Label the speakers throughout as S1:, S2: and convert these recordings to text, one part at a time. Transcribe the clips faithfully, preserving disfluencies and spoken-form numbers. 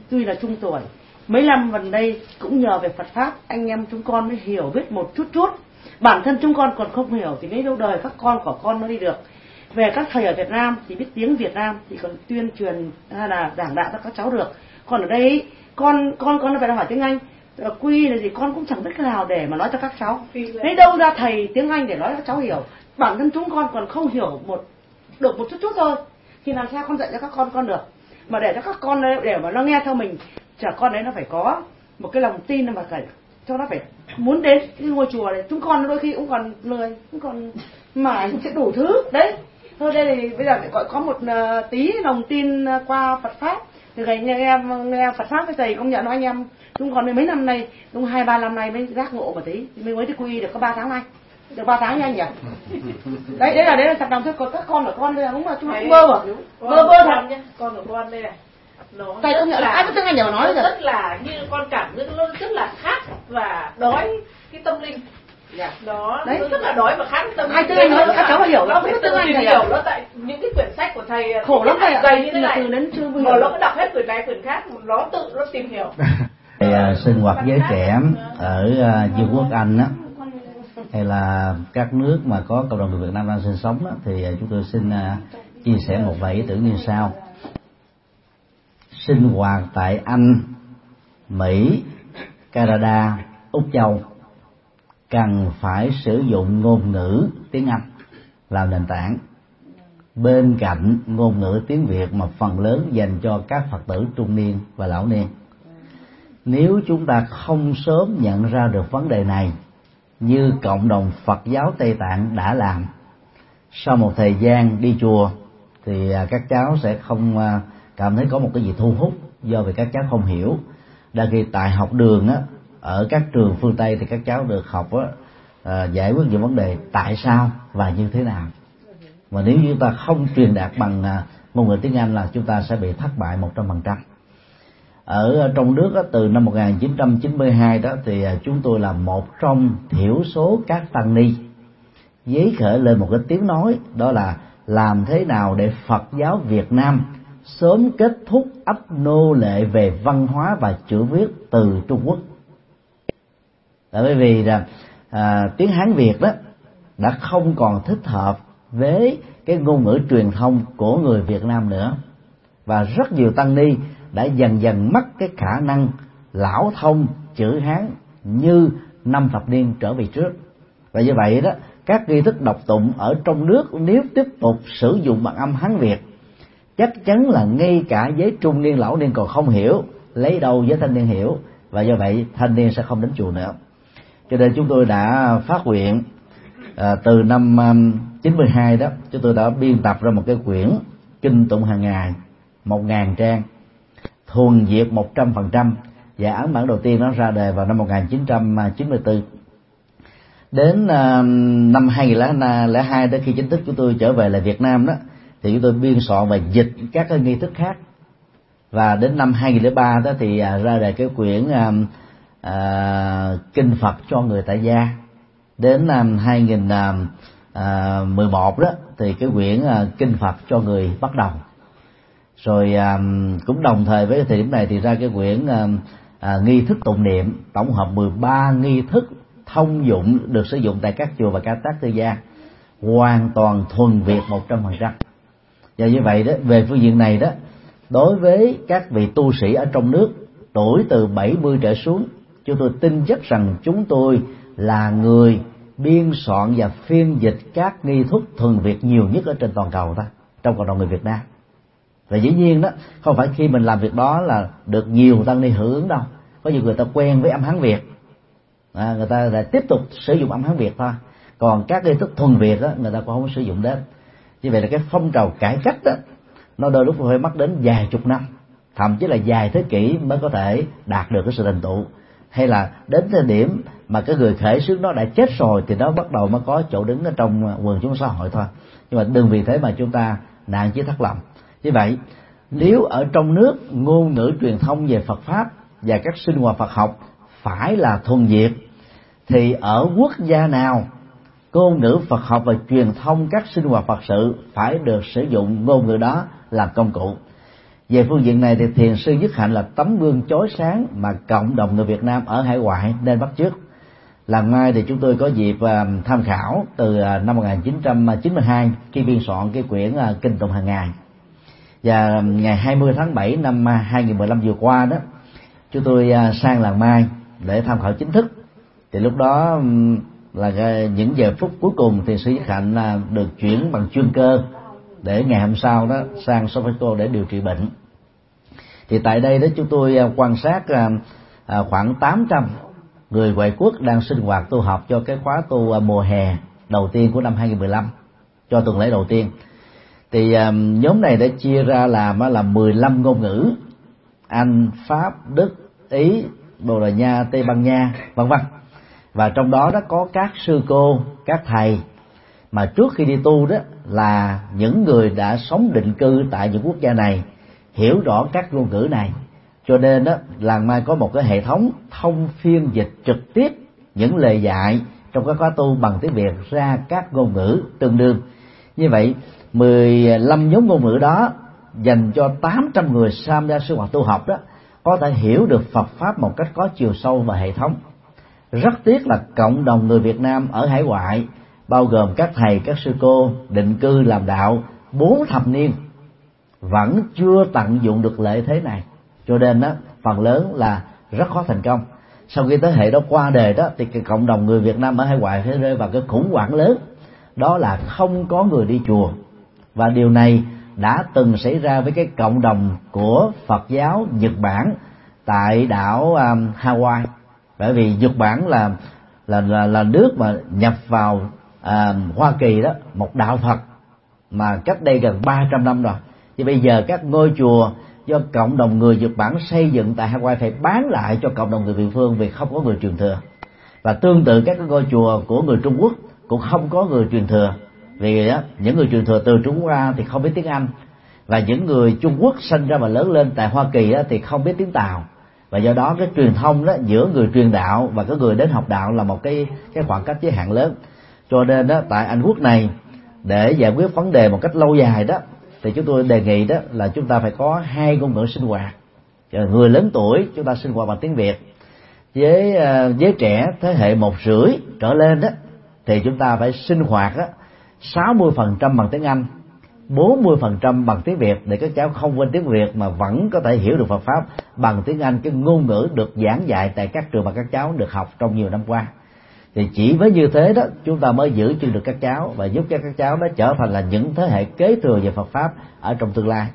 S1: tuy là trung tuổi. Mấy năm gần đây cũng nhờ về Phật pháp anh em chúng con mới hiểu biết một chút chút. Bản thân chúng con còn không hiểu thì mấy lâu đời các con của con nó đi được. Về các thầy ở Việt Nam thì biết tiếng Việt Nam thì còn tuyên truyền hay là giảng đạo cho các cháu được. Còn ở đây con con con phải hỏi tiếng Anh, quy là gì con cũng chẳng biết cái nào để mà nói cho các cháu. Lấy đâu ra thầy tiếng Anh để nói cho các cháu hiểu. Bản thân chúng con còn không hiểu một được một chút chút thôi. Thì làm sao con dạy cho các con con được. Mà để cho các con để mà nó nghe theo mình, chả con đấy nó phải có một cái lòng tin mà phải cho nó phải muốn đến cái ngôi chùa này. Chúng con đôi khi cũng còn lười, cũng còn mãi cũng sẽ đủ thứ đấy. Thôi đây thì bây giờ phải gọi có một uh, tí lòng tin uh, qua Phật pháp. Từ ngày nghe em nghe Phật pháp với thầy công nhận nói anh em chúng còn mấy năm nay, đúng hai ba năm nay mới giác ngộ một tí, mới mới quy y được có ba tháng nay, được ba tháng nha anh nhỉ? Đấy đấy là đấy là thật lòng thôi, còn các con của con đây là đúng là chúng nó bơ mà, bơ bơ thật nhá.
S2: Con của con đây này, nó
S1: thầy công nhận là ai có tiếng Anh đều nói rồi.
S2: Rất là như con cảm giác nó rất là khác và đói cái tâm linh. Dạ. Đó, đấy. Nó rất là đói và khát tâm.
S1: Ai tiếng Anh nói các cháu phải hiểu, nó
S2: không
S1: biết tiếng Anh thầy
S2: hiểu nó tại những cái quyển sách của thầy
S1: khổ lắm thầy ạ.
S2: Dày như thế này.
S1: Từ đến chưa
S2: mà nó cứ đọc hết quyển này quyển khác, nó tự nó tìm hiểu.
S3: Thì uh, sinh hoạt giới trẻ ở uh, Vương quốc Anh á, hay là các nước mà có cộng đồng người Việt Nam đang sinh sống á, thì uh, chúng tôi xin uh, chia sẻ một vài ý tưởng như sau. Sinh hoạt tại Anh, Mỹ, Canada, Úc Châu cần phải sử dụng ngôn ngữ tiếng Anh làm nền tảng, bên cạnh ngôn ngữ tiếng Việt mà phần lớn dành cho các Phật tử trung niên và lão niên. Nếu chúng ta không sớm nhận ra được vấn đề này, như cộng đồng Phật giáo Tây Tạng đã làm, sau một thời gian đi chùa thì các cháu sẽ không cảm thấy có một cái gì thu hút, do vì các cháu không hiểu. Đa khi tại học đường á, ở các trường phương Tây thì các cháu được học á, à, giải quyết những vấn đề tại sao và như thế nào. Mà nếu như ta không truyền đạt bằng à, ngôn ngữ tiếng Anh là chúng ta sẽ bị thất bại một trăm phần trăm. Ở trong nước á, từ năm một nghìn chín trăm chín mươi hai đó thì à, chúng tôi là một trong thiểu số các tăng ni giấy khởi lên một cái tiếng nói, đó là làm thế nào để Phật giáo Việt Nam sớm kết thúc ách nô lệ về văn hóa và chữ viết từ Trung Quốc. Tại bởi vì là à, tiếng Hán Việt đó đã không còn thích hợp với cái ngôn ngữ truyền thông của người Việt Nam nữa, và rất nhiều tăng ni đã dần dần mất cái khả năng lão thông chữ Hán như năm thập niên trở về trước. Và như vậy đó, các nghi thức đọc tụng ở trong nước nếu tiếp tục sử dụng bằng âm Hán Việt, chắc chắn là ngay cả giới trung niên lão niên còn không hiểu, lấy đâu với thanh niên hiểu, và do vậy thanh niên sẽ không đến chùa nữa. Cho nên chúng tôi đã phát nguyện à, từ năm um, chín mươi hai đó, chúng tôi đã biên tập ra một cái quyển kinh tụng hàng ngày một ngàn trang, thuần Việt một trăm phần trăm, và ấn bản đầu tiên nó ra đời vào năm một nghìn chín trăm chín mươi tư. Đến uh, năm hai nghìn lẻ hai đó, khi chính thức chúng tôi trở về lại Việt Nam đó, thì chúng tôi biên soạn và dịch các cái nghi thức khác. Và đến năm hai nghìn lẻ ba đó thì uh, ra đời cái quyển uh, uh, kinh Phật cho người tại gia. Đến năm hai nghìn mười một đó thì cái quyển uh, kinh Phật cho người bắt đầu. Rồi uh, cũng đồng thời với thời điểm này thì ra cái quyển uh, uh, nghi thức tụng niệm, tổng hợp mười ba nghi thức thông dụng được sử dụng tại các chùa và các tác tư gia, hoàn toàn thuần Việt một trăm phần trăm. Và như vậy đó, về phương diện này đó, đối với các vị tu sĩ ở trong nước tuổi từ bảy mươi trở xuống, chúng tôi tin chắc rằng chúng tôi là người biên soạn và phiên dịch các nghi thức thuần Việt nhiều nhất ở trên toàn cầu ta, trong cộng đồng người Việt Nam. Và dĩ nhiên đó, không phải khi mình làm việc đó là được nhiều tăng ni hưởng ứng đâu. Có nhiều người ta quen với âm Hán Việt, à, người ta lại tiếp tục sử dụng âm Hán Việt thôi. Còn các nghi thức thuần Việt đó, người ta cũng không sử dụng đến. Như vậy là cái phong trào cải cách đó, nó đôi lúc phải mất đến vài chục năm, thậm chí là vài thế kỷ mới có thể đạt được cái sự thành tựu. Hay là đến thời điểm mà cái người khởi xướng nó đã chết rồi thì nó bắt đầu mới có chỗ đứng ở trong quần chúng xã hội thôi. Nhưng mà đừng vì thế mà chúng ta nạn chí thất lòng. Như vậy, nếu ở trong nước ngôn ngữ truyền thông về Phật Pháp và các sinh hoạt Phật học phải là thuần Việt, thì ở quốc gia nào ngôn ngữ Phật học và truyền thông các sinh hoạt Phật sự phải được sử dụng ngôn ngữ đó làm công cụ. Về phương diện này thì thiền sư Nhất Hạnh là tấm gương chói sáng mà cộng đồng người Việt Nam ở hải ngoại nên bắt chước. Lần mai thì chúng tôi có dịp uh, tham khảo từ uh, năm một nghìn chín trăm chín mươi hai khi biên soạn cái quyển uh, Kinh Tụng hàng ngày. Và ngày hai mươi tháng bảy năm hai nghìn mười lăm vừa qua đó, chúng tôi uh, sang Làng Mai để tham khảo chính thức. Thì lúc đó um, là uh, những giờ phút cuối cùng thì sư Nhất Hạnh uh, được chuyển bằng chuyên cơ để ngày hôm sau đó sang Sovietco để điều trị bệnh. Thì tại đây đó chúng tôi uh, quan sát uh, uh, khoảng tám trăm người ngoại quốc đang sinh hoạt tu học cho cái khóa tu mùa hè đầu tiên của năm hai nghìn mười lăm, cho tuần lễ đầu tiên. Thì um, nhóm này đã chia ra làm là mười lăm ngôn ngữ: Anh, Pháp, Đức, Ý, Bồ Đào Nha, Tây Ban Nha, vân vân. Và trong đó đó có các sư cô, các thầy mà trước khi đi tu đó là những người đã sống định cư tại những quốc gia này, hiểu rõ các ngôn ngữ này. Cho nên đó, Làng Mai có một cái hệ thống thông phiên dịch trực tiếp những lời dạy trong các khóa tu bằng tiếng Việt ra các ngôn ngữ tương đương. Như vậy, mười lăm nhóm ngôn ngữ đó dành cho tám trăm người tham gia sinh hoạt tu học đó có thể hiểu được Phật Pháp một cách có chiều sâu và hệ thống. Rất tiếc là cộng đồng người Việt Nam ở hải ngoại, bao gồm các thầy, các sư cô định cư làm đạo bốn thập niên, vẫn chưa tận dụng được lợi thế này. Cho nên đó, phần lớn là rất khó thành công. Sau khi thế hệ đó qua đời đó, thì cái cộng đồng người Việt Nam ở hải ngoại phải rơi vào cái khủng hoảng lớn, đó là không có người đi chùa. Và điều này đã từng xảy ra với cái cộng đồng của Phật giáo Nhật Bản tại đảo um, Hawaii. Bởi vì Nhật Bản là là là, là nước mà nhập vào uh, Hoa Kỳ đó, một đạo Phật mà cách đây gần ba trăm năm rồi. Thì bây giờ các ngôi chùa do cộng đồng người Nhật Bản xây dựng tại Hawaii phải bán lại cho cộng đồng người địa phương vì không có người truyền thừa. Và tương tự các ngôi chùa của người Trung Quốc cũng không có người truyền thừa, vì đó, những người truyền thừa từ Trung Quốc ra thì không biết tiếng Anh, và những người Trung Quốc sinh ra và lớn lên tại Hoa Kỳ đó thì không biết tiếng Tàu. Và do đó cái truyền thông đó giữa người truyền đạo và cái người đến học đạo là một cái cái khoảng cách giới hạn lớn. Cho nên đó, tại Anh Quốc này, để giải quyết vấn đề một cách lâu dài đó, thì chúng tôi đề nghị đó là chúng ta phải có hai ngôn ngữ sinh hoạt. Người lớn tuổi chúng ta sinh hoạt bằng tiếng Việt, với giới trẻ thế hệ một rưỡi trở lên đó thì chúng ta phải sinh hoạt đó sáu mươi phần trăm bằng tiếng Anh, bốn mươi phần trăm bằng tiếng Việt, để các cháu không quên tiếng Việt mà vẫn có thể hiểu được Phật Pháp bằng tiếng Anh, cái ngôn ngữ được giảng dạy tại các trường mà các cháu được học trong nhiều năm qua. Thì chỉ với như thế đó chúng ta mới giữ chân được các cháu và giúp cho các cháu đó trở thành là những thế hệ kế thừa về Phật Pháp ở trong tương lai.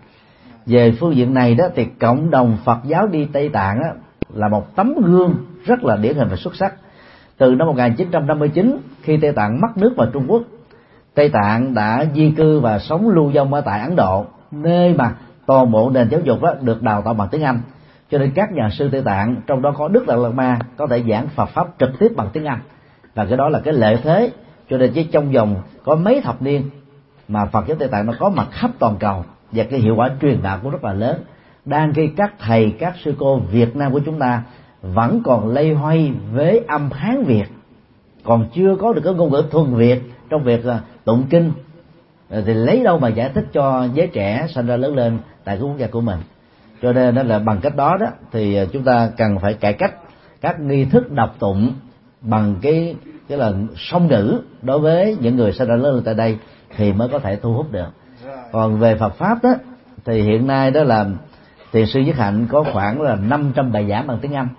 S3: Về phương diện này đó thì cộng đồng Phật giáo đi Tây Tạng đó là một tấm gương rất là điển hình và xuất sắc. Từ năm một nghìn chín trăm năm mươi chín, khi Tây Tạng mất nước vào Trung Quốc, Tây Tạng đã di cư và sống lưu vong ở tại Ấn Độ, nơi mà toàn bộ nền giáo dục đó được đào tạo bằng tiếng Anh. Cho nên các nhà sư Tây Tạng, trong đó có Đức Đạt Lai Ma, có thể giảng Phật Pháp trực tiếp bằng tiếng Anh. Và cái đó là cái lợi thế. Cho nên chỉ trong vòng có mấy thập niên mà Phật giáo Tây Tạng nó có mặt khắp toàn cầu, và cái hiệu quả truyền đạo cũng rất là lớn. Đang khi các thầy, các sư cô Việt Nam của chúng ta vẫn còn lây hoay với âm Hán Việt, còn chưa có được cái ngôn ngữ thuần Việt trong việc tụng kinh, thì lấy đâu mà giải thích cho giới trẻ sinh ra lớn lên tại cái quốc gia của mình. Cho nên đó là bằng cách đó đó thì chúng ta cần phải cải cách các nghi thức đọc tụng bằng cái cái là song ngữ đối với những người sinh ra lớn lên tại đây thì mới có thể thu hút được. Còn về Phật Pháp đó thì hiện nay đó là thiền sư Nhất Hạnh có khoảng là năm trăm bài giảng bằng tiếng Anh.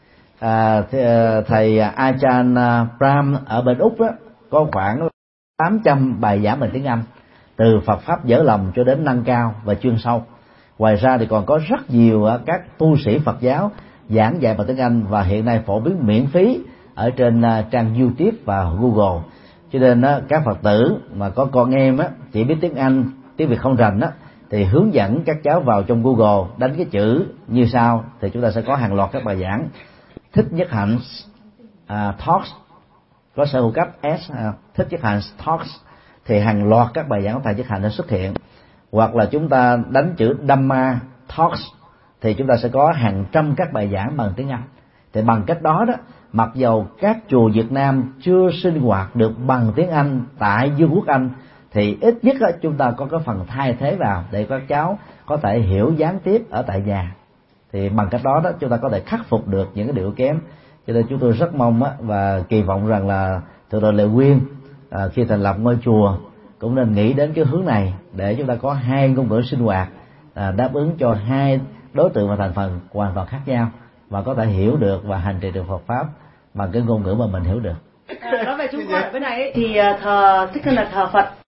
S3: À, thầy Ajahn Brahm ở bên Úc đó có khoảng tám trăm bài giảng bằng tiếng Anh, từ Phật Pháp dở lòng cho đến nâng cao và chuyên sâu. Ngoài ra thì còn có rất nhiều các tu sĩ Phật giáo giảng dạy bằng tiếng Anh, và hiện nay phổ biến miễn phí ở trên trang YouTube và Google. Cho nên các Phật tử mà có con em á chỉ biết tiếng Anh, tiếng Việt không rành á, thì hướng dẫn các cháu vào trong Google đánh cái chữ như sau, thì chúng ta sẽ có hàng loạt các bài giảng. Thích Nhất Hạnh uh, Talks, có sở hữu cấp S, uh, Thích Nhất Hạnh Talks, thì hàng loạt các bài giảng của thầy Nhất Hạnh đã xuất hiện. Hoặc là chúng ta đánh chữ Dhamma Talks thì chúng ta sẽ có hàng trăm các bài giảng bằng tiếng Anh. Thì bằng cách đó đó, mặc dầu các chùa Việt Nam chưa sinh hoạt được bằng tiếng Anh tại Vương quốc Anh, thì ít nhất đó, chúng ta có cái phần thay thế vào để các cháu có thể hiểu gián tiếp ở tại nhà. Thì bằng cách đó đó chúng ta có thể khắc phục được những cái điều kém. Cho nên chúng tôi rất mong á, và kỳ vọng rằng là Thượng tọa Lệ Quyên à, khi thành lập ngôi chùa cũng nên nghĩ đến cái hướng này, để chúng ta có hai ngôn ngữ sinh hoạt à, đáp ứng cho hai đối tượng và thành phần hoàn toàn khác nhau, và có thể hiểu được và hành trì được Phật pháp bằng cái ngôn ngữ mà mình hiểu được.
S1: À, nói về Trung Quốc ở bên này ấy, thì thờ tức là thờ Phật